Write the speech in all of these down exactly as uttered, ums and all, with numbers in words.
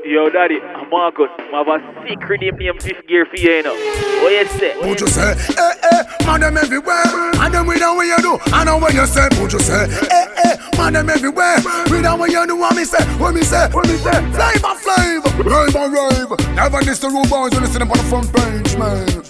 Yo, daddy, I'm Marcus. I have a secret name named Fifth Gear for you, you know. What you say? Would you say, eh, eh, man them everywhere. And then we know what you do. I know what you say. Would you say, eh, eh, man them everywhere. We know what you do. What me say, what me say, what me say. Flavor, flavor, rave and rave. Never miss the rude boys when you see them on the front page, man.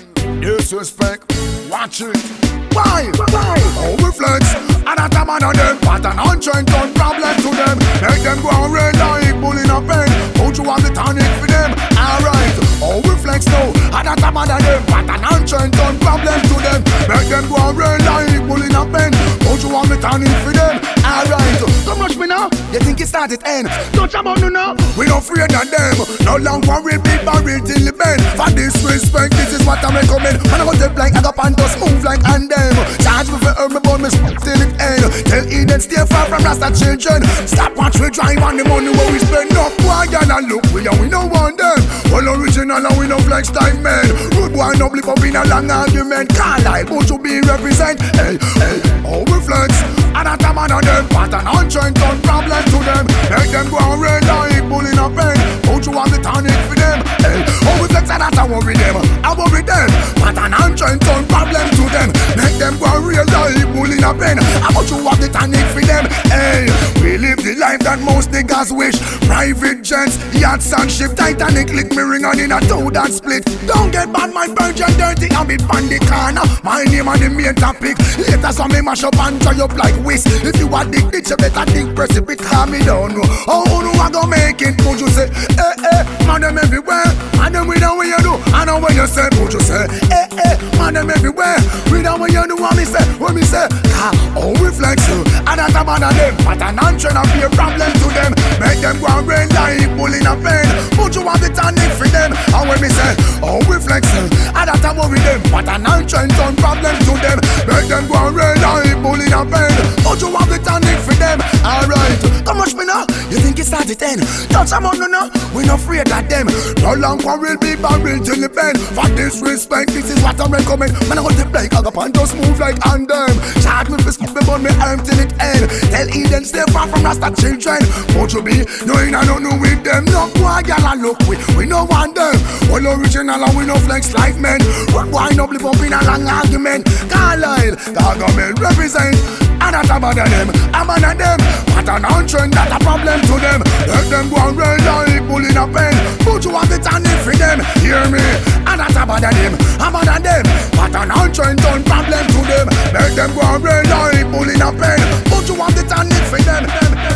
Disrespect, watch it. Why? Why? Oh, we flex. And that man on them. Pattern on trend, turn problem to them. Make them go and red like bull in a pen. Don't you have the tonic for them? Alright. Oh, we flex now. And that man on them. Pattern on trend, turn problem to them. Make them go and red like bull in a pen. Don't you have the tonic for them? Alright. Don't rush me now. You think it started end? Don't jump on you now. We don't afraid of them. No long worry, big barrel till the bend. For disrespect, this is what I recommend. Man, I go to blank, I go pan just move like and them. Charge me for earn me bone, me till it end. Tell Eden stay far from Rasta children. Stop watch we drive on the money where we spend. No boy, girl, and look we and we don't want them. All original and we no flex time man. Rude boy, no blip up in a long argument. Carlisle, but you be represent. Hey, hey, all we flex. And that a man on them. Pattern on trend, turn problem to them. Make them go and red like bull in a pen. Don't you have the tonic for them? Hey, all we flex and that I worry them. I worry them. Pattern on trend, turn problem to them. Make them go and real like bull in a pen. How much you have the tonic for them? Hey, we live the life that most niggas wish. Private jets, yachts and ship. Titanic lick me ring on in a two that split. Don't get bad, my virgin dirty and be on the corner. My name on the main topic. Later some me mash up and dry up like whisk. If you are dick ditch, you better dick press it. Because me don't know how no I go make it. Would you say, eh, eh, man them everywhere. Man them we know what you do. I know what you say. Would you say, eh, eh, man them everywhere. We know what you do. What me say, what me say. Ah, oh, we flex you. And that's a man of them. Pattern and trend and be a problem to them. Make them go and rain like bull in a pen. Put you have the tonic for them. And when me say, oh, we flex you. And that's a worry them. Pattern and trend turn problem to them. Make them go and rain like bull in a pen. Put you have the tonic for them. Alright, don't rush me now. You think it started ten? Touch a man no, we not afraid of them. No long quarrel, big barrel till the bend. For disrespect, this is what I recommend. Man, I go to play, I go and just move like and them. Charge me for skip me on me arm till it end. Tell Eden stay far from Rasta children. Won't you be knowing I don't know with them? No boy, girl, and look, we, we no want them. All original and we no flex like men. But why not live up in a long argument? Carlisle, Gargamel represent. And that's a bad of them, a man of them. Pattern on trend, that's a problem to them. Let them go and red like bull in a pen. Put you have the tonic for them, hear me. And that's a bad of them, a man of them. Pattern on trend, turn problem to them. Let them go and red like bull in a pen. Put you have the tonic for them.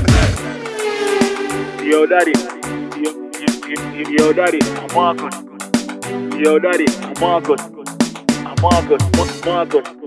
Yo, daddy. Yo, yo, yo, yo daddy, I'm Marcus. Yo, daddy, I'm Marcus. I'm Marcus, Marcus.